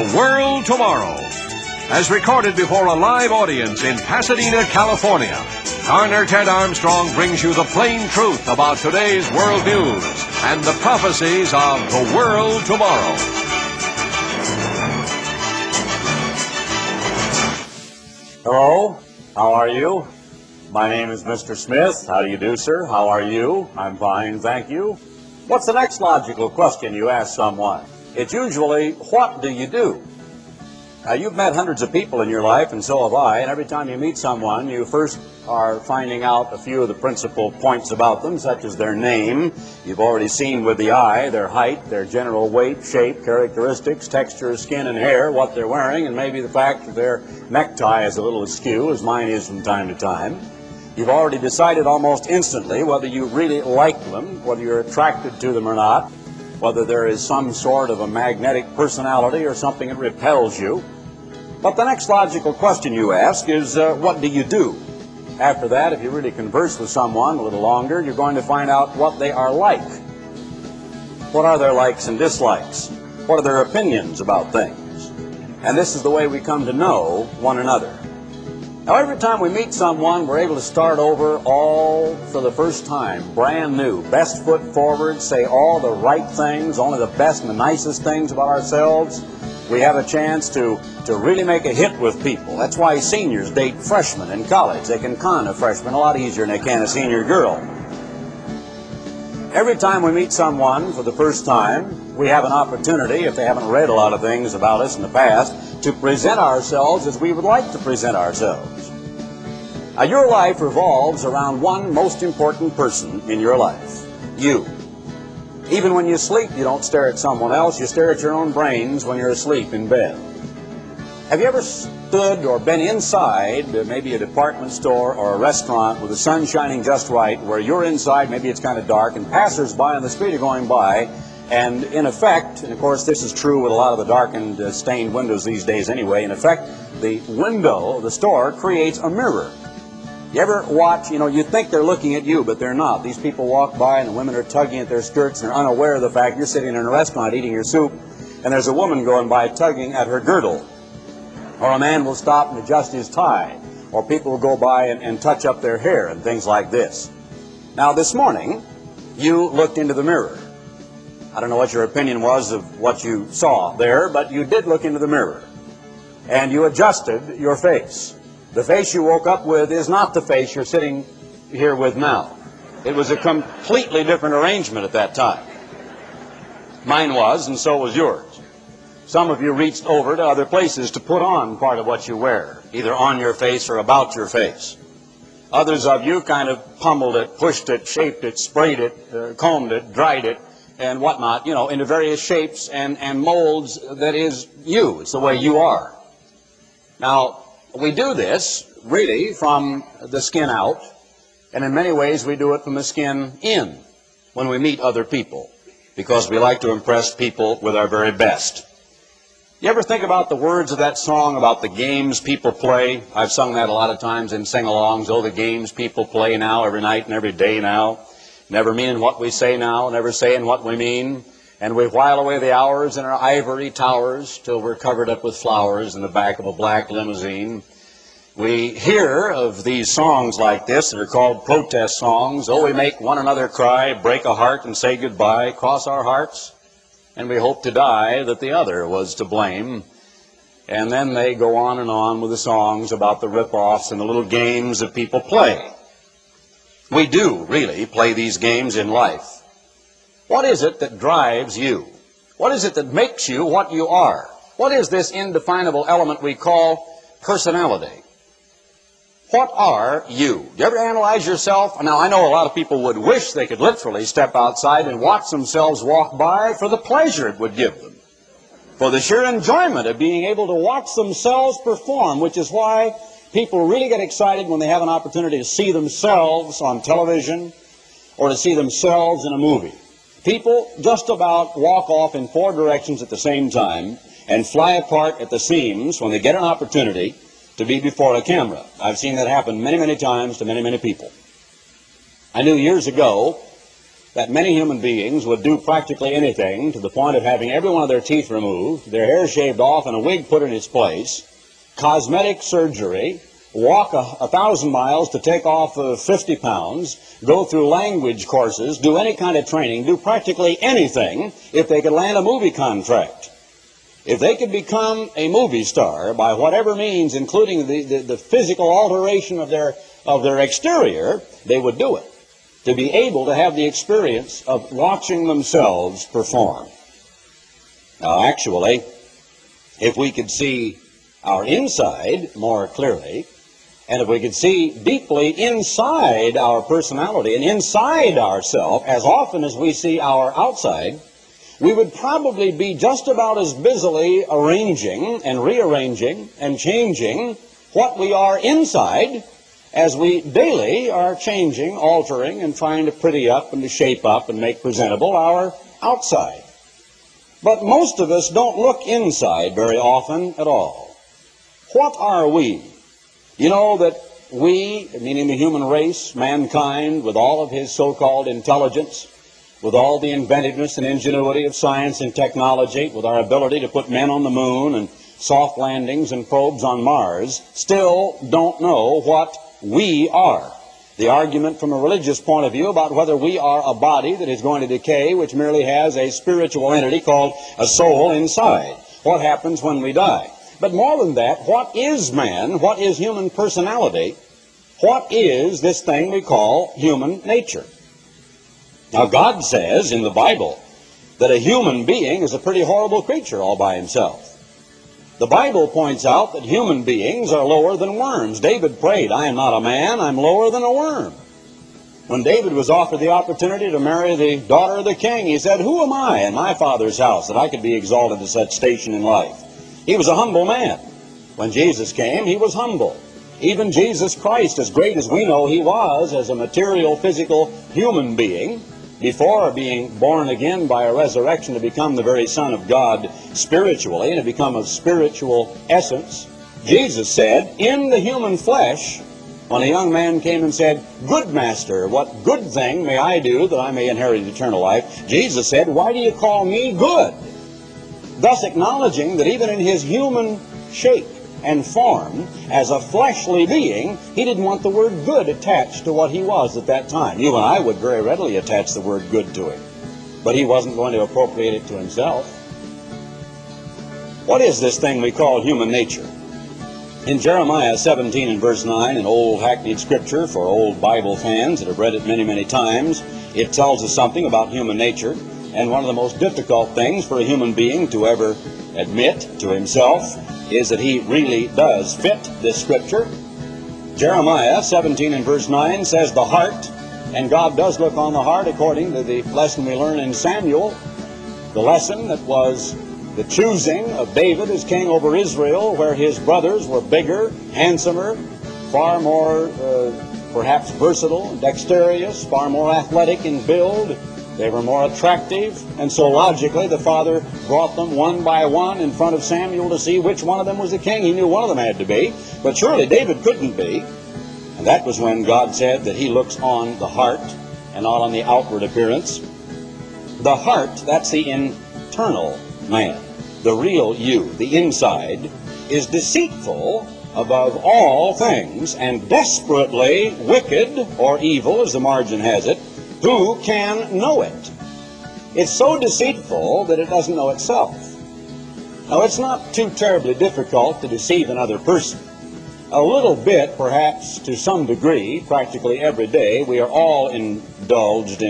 World Tomorrow. As recorded before a live audience in Pasadena, California, Garner Ted Armstrong brings you the plain truth about today's world news and the prophecies of the world tomorrow. Hello, how are you? My name is Mr. Smith. How do you do, sir? How are you? I'm fine, thank you. What's the next logical question you ask someone? It's usually, what do you do? Now, you've met hundreds of people in your life, and so have I, and every time you meet someone, you first are finding out a few of the principal points about them, such as their name. You've already seen with the eye their height, their general weight, shape, characteristics, texture of skin and hair, what they're wearing, and maybe the fact that their necktie is a little askew, as mine is from time to time. You've already decided almost instantly whether you really like them, whether you're attracted to them or not, whether there is some sort of a magnetic personality or something that repels you. But the next logical question you ask is, what do you do? After that, if you really converse with someone a little longer, you're going to find out what they are like. What are their likes and dislikes? What are their opinions about things? And this is the way we come to know one another. Now, every time we meet someone, we're able to start over all for the first time, brand new, best foot forward, say all the right things, only the best and the nicest things about ourselves. We have a chance to really make a hit with people. That's why seniors date freshmen in college. They can con a freshman a lot easier than they can a senior girl. Every time we meet someone for the first time, we have an opportunity, if they haven't read a lot of things about us in the past, to present ourselves as we would like to present ourselves. Now, your life revolves around one most important person in your life, you. Even when you sleep, you don't stare at someone else, you stare at your own brains when you're asleep in bed. Have you ever stood or been inside maybe a department store or a restaurant with the sun shining just right, where you're inside, maybe it's kind of dark, and passers-by on the street are going by, and in effect, and of course this is true with a lot of the darkened, stained windows these days anyway, in effect, the window of the store creates a mirror. You ever watch, you think they're looking at you, but they're not. These people walk by and the women are tugging at their skirts and they're unaware of the fact you're sitting in a restaurant eating your soup, and there's a woman going by tugging at her girdle. Or a man will stop and adjust his tie. Or people will go by and touch up their hair and things like this. Now, this morning, you looked into the mirror. I don't know what your opinion was of what you saw there, but you did look into the mirror. And you adjusted your face. The face you woke up with is not the face you're sitting here with now. It was a completely different arrangement at that time. Mine was, and so was yours. Some of you reached over to other places to put on part of what you wear, either on your face or about your face. Others of you kind of pummeled it, pushed it, shaped it, sprayed it, combed it, dried it, and whatnot, into various shapes and molds that is you. It's the way you are. Now, we do this, really, from the skin out, and in many ways we do it from the skin in when we meet other people, because we like to impress people with our very best. You ever think about the words of that song about the games people play? I've sung that a lot of times in sing-alongs. Oh, the games people play now, every night and every day now. Never meaning what we say now, never saying what we mean. And we while away the hours in our ivory towers till we're covered up with flowers in the back of a black limousine. We hear of these songs like this that are called protest songs. Oh, we make one another cry, break a heart and say goodbye, cross our hearts, and we hope to die that the other was to blame. And then they go on with the songs about the rip-offs and the little games that people play. We do really play these games in life. What is it that drives you? What is it that makes you what you are? What is this indefinable element we call personality? What are you? Do you ever analyze yourself? Now, I know a lot of people would wish they could literally step outside and watch themselves walk by for the pleasure it would give them, for the sheer enjoyment of being able to watch themselves perform, which is why people really get excited when they have an opportunity to see themselves on television or to see themselves in a movie. People just about walk off in four directions at the same time and fly apart at the seams when they get an opportunity to be before a camera. I've seen that happen many, many times to many, many people. I knew years ago that many human beings would do practically anything to the point of having every one of their teeth removed, their hair shaved off, and a wig put in its place, cosmetic surgery, walk 1,000 miles to take off 50 pounds, go through language courses, do any kind of training, do practically anything if they could land a movie contract. If they could become a movie star by whatever means, including the physical alteration of their exterior, they would do it, to be able to have the experience of watching themselves perform. Now, actually, if we could see our inside more clearly, and if we could see deeply inside our personality and inside ourselves as often as we see our outside, we would probably be just about as busily arranging and rearranging and changing what we are inside as we daily are changing, altering, and trying to pretty up and to shape up and make presentable our outside. But most of us don't look inside very often at all. What are we? You know that we, meaning the human race, mankind, with all of his so-called intelligence, with all the inventiveness and ingenuity of science and technology, with our ability to put men on the moon and soft landings and probes on Mars, still don't know what we are. The argument from a religious point of view about whether we are a body that is going to decay, which merely has a spiritual entity called a soul inside. What happens when we die? But more than that, what is man? What is human personality? What is this thing we call human nature? Now, God says in the Bible that a human being is a pretty horrible creature all by himself. The Bible points out that human beings are lower than worms. David prayed, "I am not a man, I'm lower than a worm." When David was offered the opportunity to marry the daughter of the king, he said, "Who am I in my father's house that I could be exalted to such station in life?" He was a humble man. When Jesus came, he was humble. Even Jesus Christ, as great as we know he was as a material, physical human being, before being born again by a resurrection to become the very Son of God spiritually and to become of spiritual essence, Jesus said, in the human flesh, when a young man came and said, "Good master, what good thing may I do that I may inherit eternal life?" Jesus said, "Why do you call me good?" Thus acknowledging that even in his human shape and form, as a fleshly being, he didn't want the word good attached to what he was at that time. You and I would very readily attach the word good to him, but he wasn't going to appropriate it to himself. What is this thing we call human nature? In Jeremiah 17 and verse 9, an old hackneyed scripture for old Bible fans that have read it many, many times, it tells us something about human nature, and one of the most difficult things for a human being to ever admit to himself is that he really does fit this scripture. Jeremiah 17 and verse 9 says the heart, and God does look on the heart according to the lesson we learn in Samuel, the lesson that was the choosing of David as king over Israel, where his brothers were bigger, handsomer, far more perhaps versatile, dexterous, far more athletic in build. They were more attractive, and so logically the father brought them one by one in front of Samuel to see which one of them was the king. He knew one of them had to be, but surely David couldn't be. And that was when God said that he looks on the heart and not on the outward appearance. The heart, that's the internal man, the real you, the inside, is deceitful above all things and desperately wicked or evil, as the margin has it. Who can know it? It's so deceitful that it doesn't know itself. Now, it's not too terribly difficult to deceive another person. A little bit, perhaps, to some degree, practically every day, we are all engaged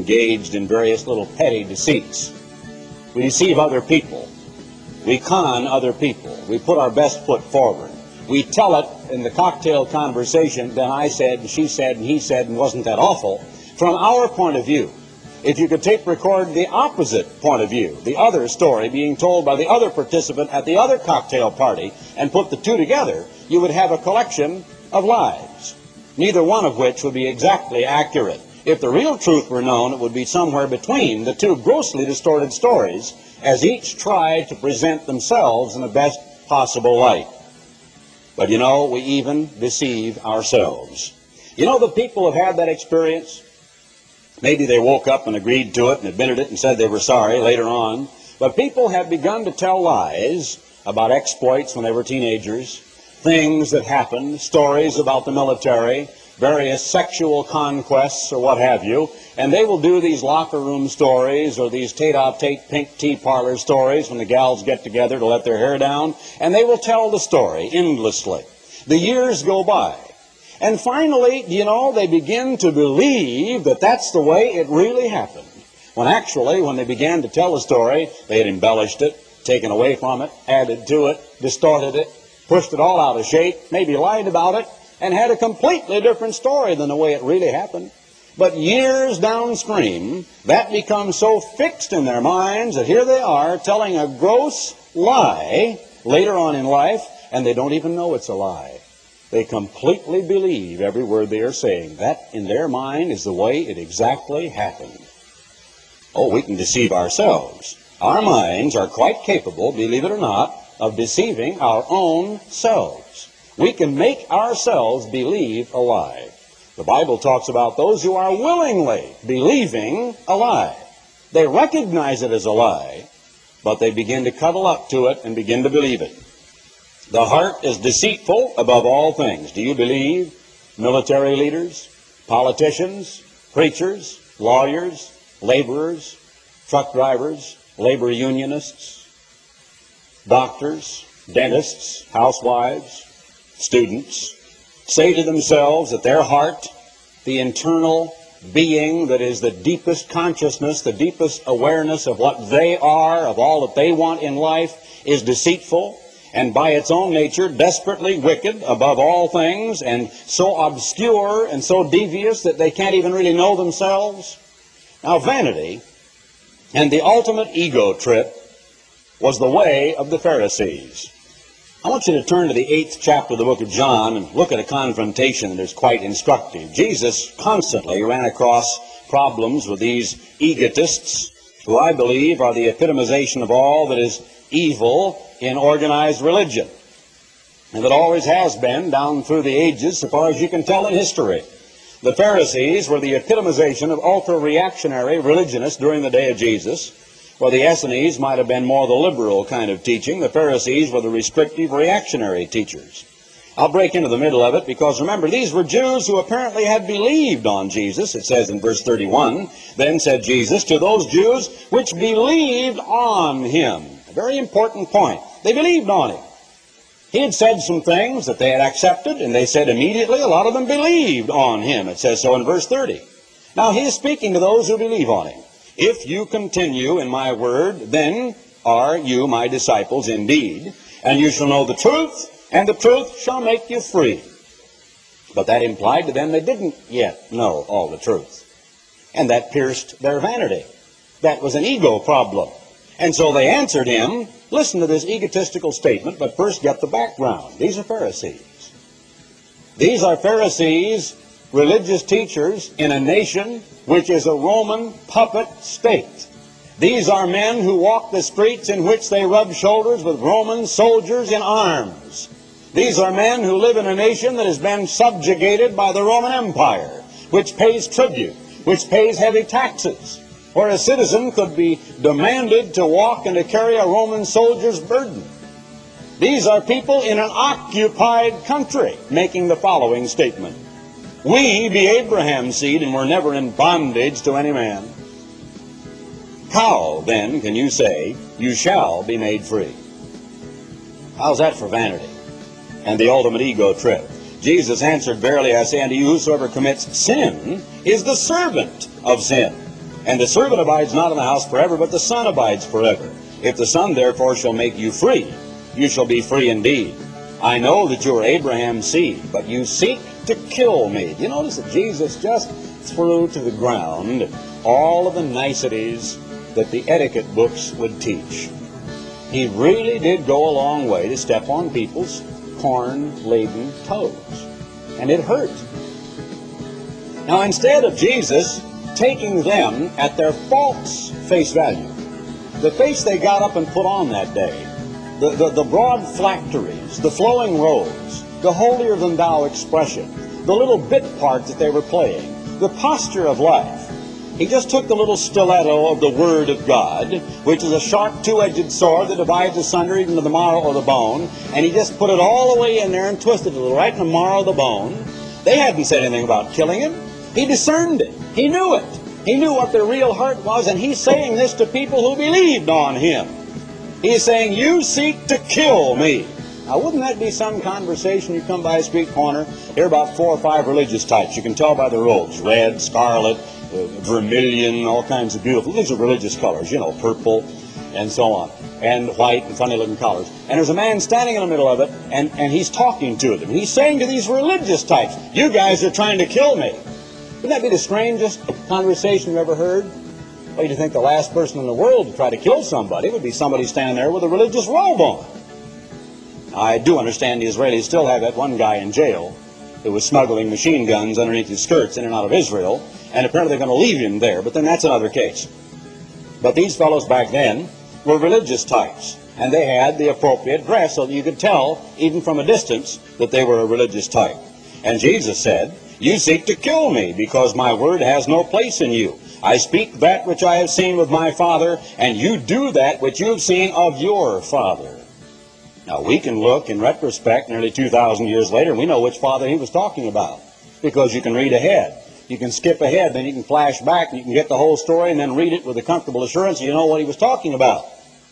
in various little petty deceits. We deceive other people. We con other people. We put our best foot forward. We tell it in the cocktail conversation, then I said, and she said, and he said, and wasn't that awful? From our point of view, if you could tape record the opposite point of view, the other story being told by the other participant at the other cocktail party, and put the two together, you would have a collection of lies, neither one of which would be exactly accurate. If the real truth were known, it would be somewhere between the two grossly distorted stories, as each tried to present themselves in the best possible light. But you know, we even deceive ourselves. You know, the people have had that experience. Maybe they woke up and agreed to it and admitted it and said they were sorry later on. But people have begun to tell lies about exploits when they were teenagers, things that happened, stories about the military, various sexual conquests or what have you, and they will do these locker room stories or these Tate-a-Tate pink tea parlor stories when the gals get together to let their hair down, and they will tell the story endlessly. The years go by, and finally, they begin to believe that that's the way it really happened. When actually, when they began to tell a story, they had embellished it, taken away from it, added to it, distorted it, pushed it all out of shape, maybe lied about it, and had a completely different story than the way it really happened. But years downstream, that becomes so fixed in their minds that here they are telling a gross lie later on in life, and they don't even know it's a lie. They completely believe every word they are saying. That, in their mind, is the way it exactly happened. Oh, we can deceive ourselves. Our minds are quite capable, believe it or not, of deceiving our own selves. We can make ourselves believe a lie. The Bible talks about those who are willingly believing a lie. They recognize it as a lie, but they begin to cuddle up to it and begin to believe it. The heart is deceitful above all things. Do you believe military leaders, politicians, preachers, lawyers, laborers, truck drivers, labor unionists, doctors, dentists, housewives, students, say to themselves that their heart, the internal being that is the deepest consciousness, the deepest awareness of what they are, of all that they want in life, is deceitful and by its own nature desperately wicked above all things and so obscure and so devious that they can't even really know themselves? Now, vanity and the ultimate ego trip was the way of the Pharisees. I want you to turn to the 8th chapter of the book of John and look at a confrontation that is quite instructive. Jesus constantly ran across problems with these egotists, who I believe are the epitomization of all that is evil in organized religion, and that always has been down through the ages, so far as you can tell in history. The Pharisees were the epitomization of ultra-reactionary religionists during the day of Jesus. Well, the Essenes might have been more the liberal kind of teaching. The Pharisees were the restrictive, reactionary teachers. I'll break into the middle of it because, remember, these were Jews who apparently had believed on Jesus. It says in verse 31, "Then said Jesus to those Jews which believed on him." A very important point. They believed on him. He had said some things that they had accepted, and they said immediately a lot of them believed on him. It says so in verse 30. Now, he is speaking to those who believe on him. "If you continue in my word, then are you my disciples indeed, and you shall know the truth, and the truth shall make you free." But that implied to them they didn't yet know all the truth. And that pierced their vanity. That was an ego problem. And so they answered him. Listen to this egotistical statement, but first get the background. These are Pharisees. These are Pharisees, religious teachers in a nation which is a Roman puppet state. These are men who walk the streets in which they rub shoulders with Roman soldiers in arms. These are men who live in a nation that has been subjugated by the Roman Empire, which pays tribute, which pays heavy taxes, where a citizen could be demanded to walk and to carry a Roman soldier's burden. These are people in an occupied country making the following statement: "We be Abraham's seed, and we're never in bondage to any man. How, then, can you say, you shall be made free?" How's that for vanity and the ultimate ego trip? Jesus answered, "Verily I say unto you, whosoever commits sin is the servant of sin. And the servant abides not in the house forever, but the Son abides forever. If the Son therefore shall make you free, you shall be free indeed. I know that you are Abraham's seed, but you seek to kill me." You notice that Jesus just threw to the ground all of the niceties that the etiquette books would teach. He really did go a long way to step on people's corn-laden toes. And it hurt. Now, instead of Jesus taking them at their false face value, the face they got up and put on that day, the broad phylacteries, the flowing robes, the holier-than-thou expression, the little bit part that they were playing, the posture of life, He just took the little stiletto of the Word of God, which is a sharp two-edged sword that divides asunder even to the marrow of the bone, and he just put it all the way in there and twisted it right in the marrow of the bone. They hadn't said anything about killing him. He discerned it. He knew it. He knew what their real heart was, and he's saying this to people who believed on him. He's saying, you seek to kill me. Now, wouldn't that be some conversation? You come by a street corner, hear about 4 or 5 religious types. You can tell by the robes, red, scarlet, vermilion, all kinds of beautiful, these are religious colors, you know, purple, and so on, and white and funny-looking colors. And there's a man standing in the middle of it, and he's talking to them. He's saying to these religious types, you guys are trying to kill me. Wouldn't that be the strangest conversation you've ever heard? Well, you'd think the last person in the world to try to kill somebody would be somebody standing there with a religious robe on. I do understand the Israelis still have that one guy in jail who was smuggling machine guns underneath his skirts in and out of Israel, and apparently they're going to leave him there, but then that's another case. But these fellows back then were religious types, and they had the appropriate dress so that you could tell, even from a distance, that they were a religious type. And Jesus said, you seek to kill me because my word has no place in you. I speak that which I have seen with my Father, and you do that which you have seen of your father. Now, we can look in retrospect nearly 2,000 years later, and we know which father he was talking about, because you can read ahead. You can skip ahead, then you can flash back, and you can get the whole story, and then read it with a comfortable assurance you know what he was talking about.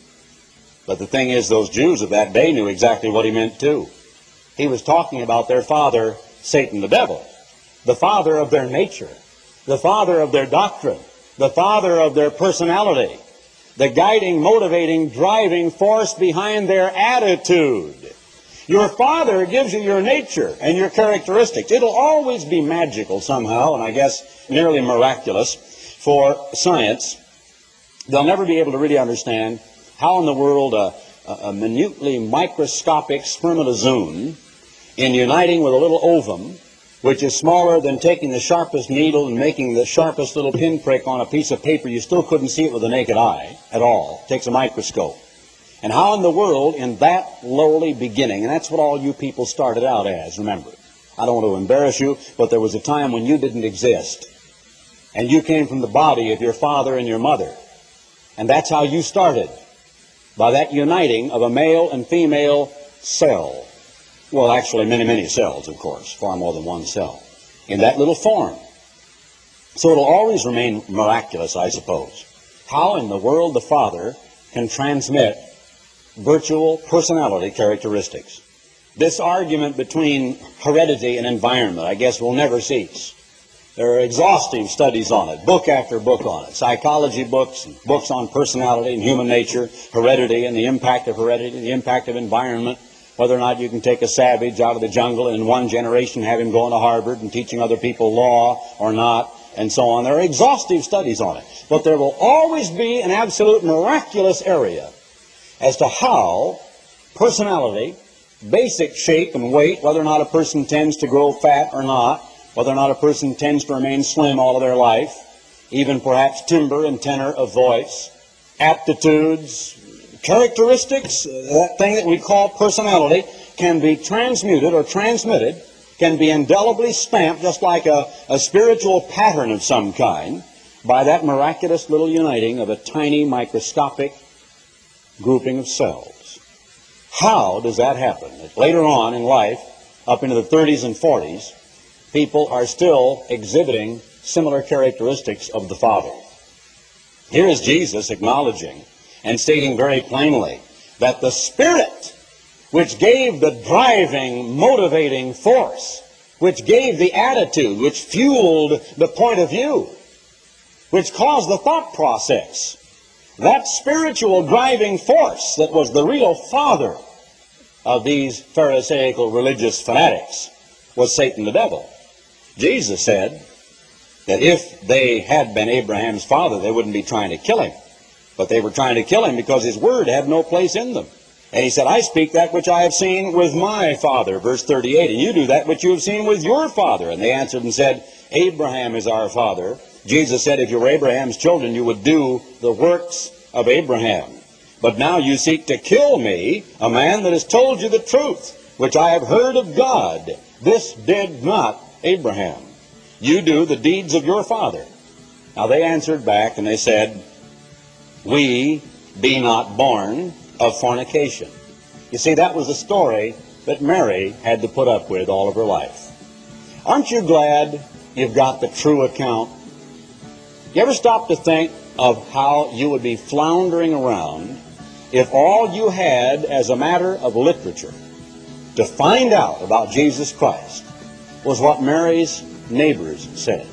But the thing is, those Jews of that day knew exactly what he meant, too. He was talking about their father, Satan the devil, the father of their nature, the father of their doctrine, the father of their personality, the guiding, motivating, driving force behind their attitude. Your father gives you your nature and your characteristics. It'll always be magical somehow, and I guess nearly miraculous for science. They'll never be able to really understand how in the world a minutely microscopic spermatozoon, in uniting with a little ovum, which is smaller than taking the sharpest needle and making the sharpest little pinprick on a piece of paper, you still couldn't see it with the naked eye at all. It takes a microscope. And how in the world, in that lowly beginning, and that's what all you people started out as, remember. I don't want to embarrass you, but there was a time when you didn't exist. And you came from the body of your father and your mother. And that's how you started, by that uniting of a male and female cell. Well, actually, many, many cells, of course, far more than one cell, in that little form. So it'll always remain miraculous, I suppose. How in the world the Father can transmit virtual personality characteristics. This argument between heredity and environment, I guess, will never cease. There are exhaustive studies on it, book after book on it, psychology books, books on personality and human nature, heredity and the impact of heredity, the impact of environment, whether or not you can take a savage out of the jungle and in one generation have him going to Harvard and teaching other people law or not, and so on. There are exhaustive studies on it. But there will always be an absolute miraculous area as to how personality, basic shape and weight, whether or not a person tends to grow fat or not, whether or not a person tends to remain slim all of their life, even perhaps timbre and tenor of voice, aptitudes, characteristics, that thing that we call personality, can be transmuted or transmitted, can be indelibly stamped just like a spiritual pattern of some kind by that miraculous little uniting of a tiny microscopic grouping of cells. How does that happen? Later on in life, up into the 30s and 40s, people are still exhibiting similar characteristics of the Father. Here is Jesus acknowledging and stating very plainly that the Spirit, which gave the driving, motivating force, which gave the attitude, which fueled the point of view, which caused the thought process, that spiritual driving force that was the real father of these Pharisaical religious fanatics was Satan the devil. Jesus said that if they had been Abraham's father, they wouldn't be trying to kill him. But they were trying to kill him because his word had no place in them. And he said, I speak that which I have seen with my father, verse 38, and you do that which you have seen with your father. And they answered and said, Abraham is our father. Jesus said, if you were Abraham's children, you would do the works of Abraham. But now you seek to kill me, a man that has told you the truth, which I have heard of God. This did not Abraham. You do the deeds of your father. Now they answered back and they said, "We be not born of fornication." You see, that was the story that Mary had to put up with all of her life. Aren't you glad you've got the true account? You ever stop to think of how you would be floundering around if all you had as a matter of literature to find out about Jesus Christ was what Mary's neighbors said,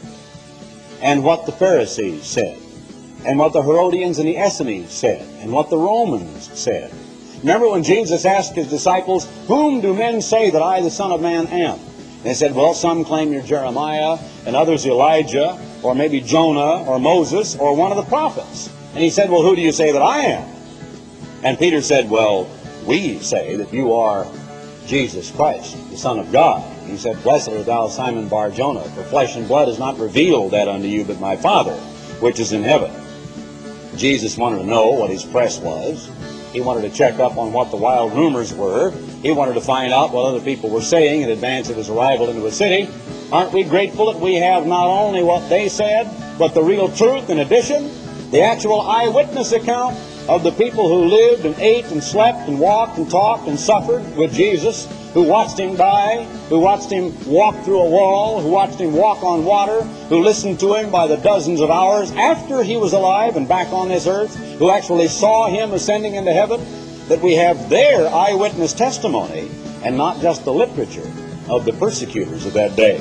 and what the Pharisees said, and what the Herodians and the Essenes said, and what the Romans said? Remember when Jesus asked his disciples, "Whom do men say that I, the Son of Man, am?" They said, "Well, some claim you're Jeremiah, and others Elijah, or maybe Jonah, or Moses, or one of the prophets." And he said, "Well, who do you say that I am?" And Peter said, "Well, we say that you are Jesus Christ, the Son of God." He said, "Blessed art thou, Simon Bar-Jonah, for flesh and blood has not revealed that unto you, but my Father, which is in heaven." Jesus wanted to know what his press was. He wanted to check up on what the wild rumors were. He wanted to find out what other people were saying in advance of his arrival into a city. Aren't we grateful that we have not only what they said, but the real truth in addition? The actual eyewitness account of the people who lived and ate and slept and walked and talked and suffered with Jesus, who watched him die, who watched him walk through a wall, who watched him walk on water, who listened to him by the dozens of hours after he was alive and back on this earth, who actually saw him ascending into heaven, that we have their eyewitness testimony and not just the literature of the persecutors of that day.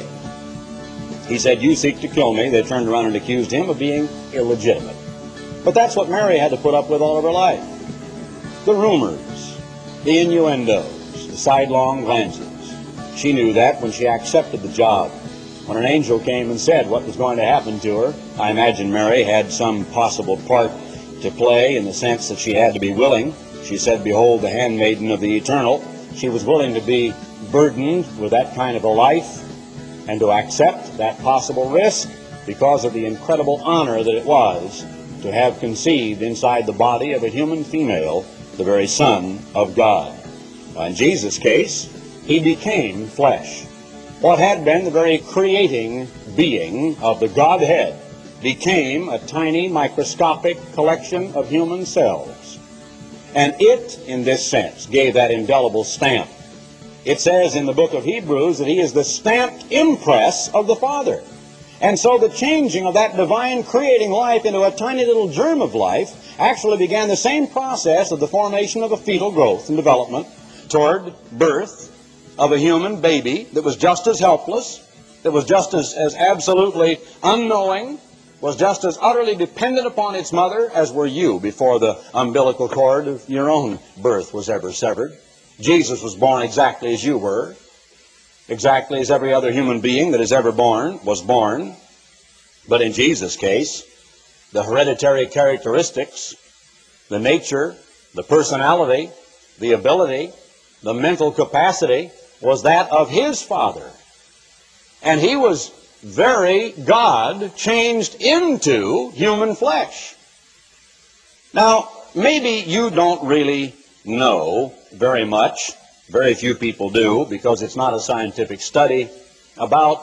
He said, "You seek to kill me." They turned around and accused him of being illegitimate. But that's what Mary had to put up with all of her life. The rumors, the innuendos, the sidelong glances. She knew that when she accepted the job. When an angel came and said what was going to happen to her, I imagine Mary had some possible part to play in the sense that she had to be willing. She said, "Behold, the handmaiden of the Eternal." She was willing to be burdened with that kind of a life and to accept that possible risk because of the incredible honor that it was to have conceived inside the body of a human female the very Son of God. In Jesus' case, he became flesh. What had been the very creating being of the Godhead became a tiny microscopic collection of human cells. And it, in this sense, gave that indelible stamp. It says in the book of Hebrews that he is the stamped impress of the Father. And so the changing of that divine creating life into a tiny little germ of life actually began the same process of the formation of a fetal growth and development toward birth of a human baby that was just as helpless, that was just as absolutely unknowing, was just as utterly dependent upon its mother as were you before the umbilical cord of your own birth was ever severed. Jesus was born exactly as you were, exactly as every other human being that is ever born was born. But in Jesus' case, the hereditary characteristics, the nature, the personality, the ability, the mental capacity was that of his Father. And he was very God changed into human flesh. Now, maybe you don't really know very much, very few people do, because it's not a scientific study, about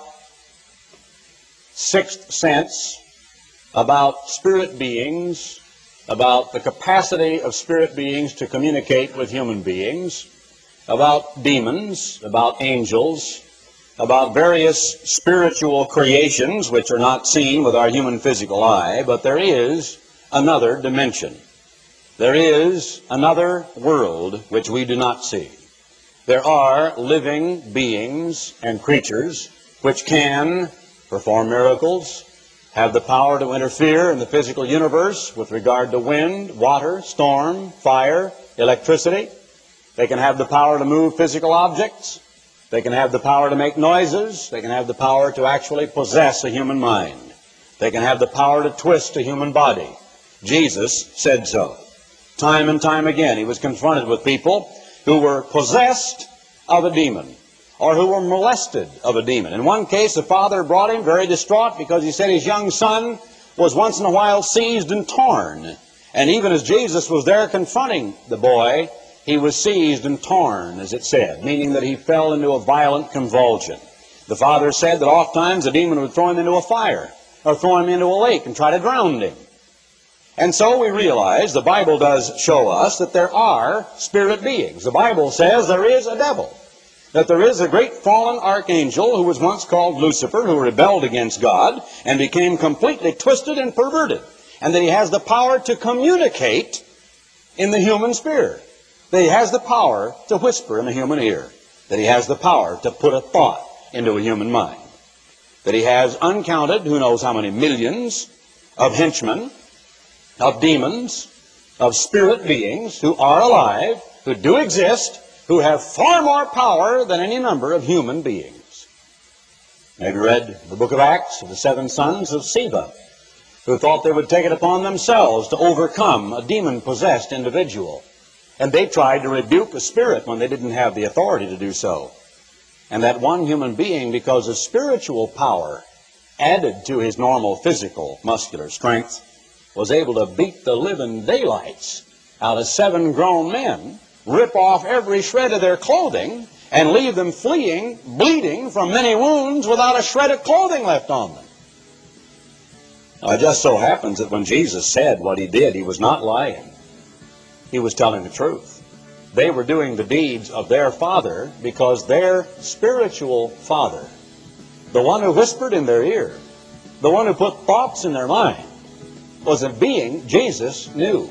sixth sense, about spirit beings, about the capacity of spirit beings to communicate with human beings, about demons, about angels, about various spiritual creations which are not seen with our human physical eye, but there is another dimension. There is another world which we do not see. There are living beings and creatures which can perform miracles, have the power to interfere in the physical universe with regard to wind, water, storm, fire, electricity. They can have the power to move physical objects. They can have the power to make noises. They can have the power to actually possess a human mind. They can have the power to twist a human body. Jesus said so. Time and time again, he was confronted with people who were possessed of a demon or who were molested of a demon. In one case, the father brought him very distraught because he said his young son was once in a while seized and torn. And even as Jesus was there confronting the boy, he was seized and torn, as it said, meaning that he fell into a violent convulsion. The father said that oftentimes the demon would throw him into a fire, or throw him into a lake and try to drown him. And so we realize the Bible does show us that there are spirit beings. The Bible says there is a devil, that there is a great fallen archangel who was once called Lucifer, who rebelled against God and became completely twisted and perverted, and that he has the power to communicate in the human spirit, that he has the power to whisper in the human ear, that he has the power to put a thought into a human mind, that he has uncounted, who knows how many millions of henchmen, of demons, of spirit beings who are alive, who do exist, who have far more power than any number of human beings. Have you read the book of Acts of the 7 sons of Sceva, who thought they would take it upon themselves to overcome a demon-possessed individual? And they tried to rebuke a spirit when they didn't have the authority to do so. And that one human being, because of spiritual power added to his normal physical, muscular strength, was able to beat the living daylights out of 7 grown men, rip off every shred of their clothing, and leave them fleeing, bleeding from many wounds without a shred of clothing left on them. Now, it just so happens that when Jesus said what he did, he was not lying. He was telling the truth. They were doing the deeds of their father because their spiritual father, the one who whispered in their ear, the one who put thoughts in their mind, was a being Jesus knew.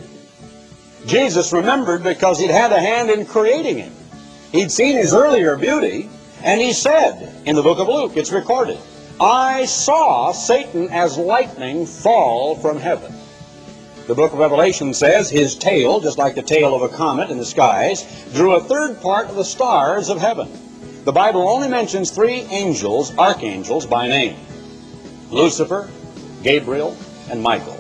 Jesus remembered because he'd had a hand in creating him. He'd seen his earlier beauty, and he said, in the book of Luke, it's recorded, I saw Satan as lightning fall from heaven. The book of Revelation says his tail, just like the tail of a comet in the skies, drew a third part of the stars of heaven. The Bible only mentions 3 angels, archangels, by name: Lucifer, Gabriel, and Michael.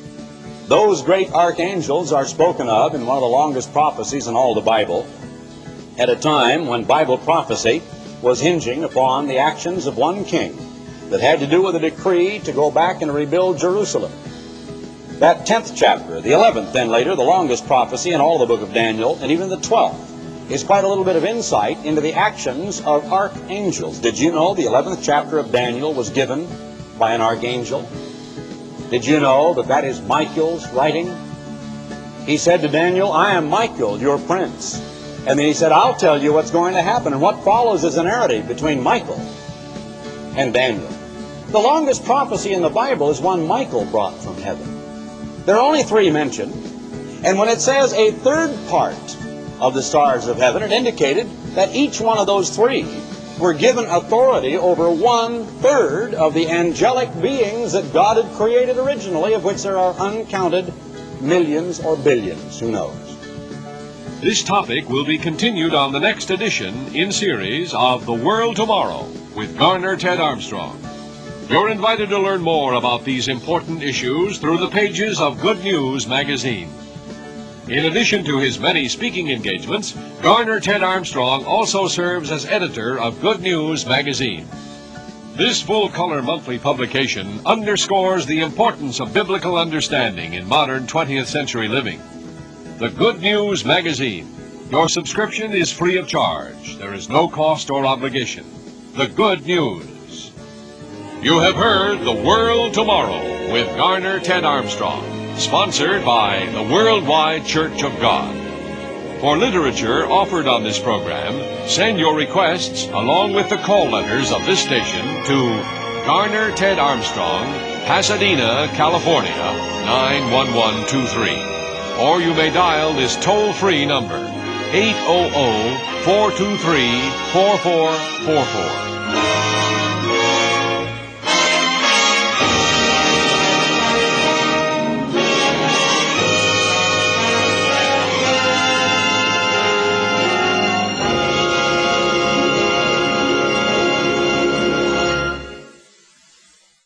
Those great archangels are spoken of in one of the longest prophecies in all the Bible, at a time when Bible prophecy was hinging upon the actions of one king that had to do with a decree to go back and rebuild Jerusalem. That 10th chapter, the 11th then later, the longest prophecy in all the book of Daniel, and even the 12th, is quite a little bit of insight into the actions of archangels. Did you know the 11th chapter of Daniel was given by an archangel? Did you know that that is Michael's writing? He said to Daniel, I am Michael, your prince. And then he said, I'll tell you what's going to happen. And what follows is a narrative between Michael and Daniel. The longest prophecy in the Bible is one Michael brought from heaven. There are only 3 mentioned. And when it says a third part of the stars of heaven, it indicated that each one of those 3 were given authority over 1/3 of the angelic beings that God had created originally, of which there are uncounted millions or billions, who knows. This topic will be continued on the next edition in series of The World Tomorrow with Garner Ted Armstrong. You're invited to learn more about these important issues through the pages of Good News magazine. In addition to his many speaking engagements, Garner Ted Armstrong also serves as editor of Good News magazine. This full-color monthly publication underscores the importance of biblical understanding in modern 20th century living. The Good News magazine. Your subscription is free of charge. There is no cost or obligation. The Good News. You have heard The World Tomorrow with Garner Ted Armstrong, sponsored by the Worldwide Church of God. For literature offered on this program, send your requests along with the call letters of this station to Garner Ted Armstrong, Pasadena, California, 91123. Or you may dial this toll-free number, 800-423-4444.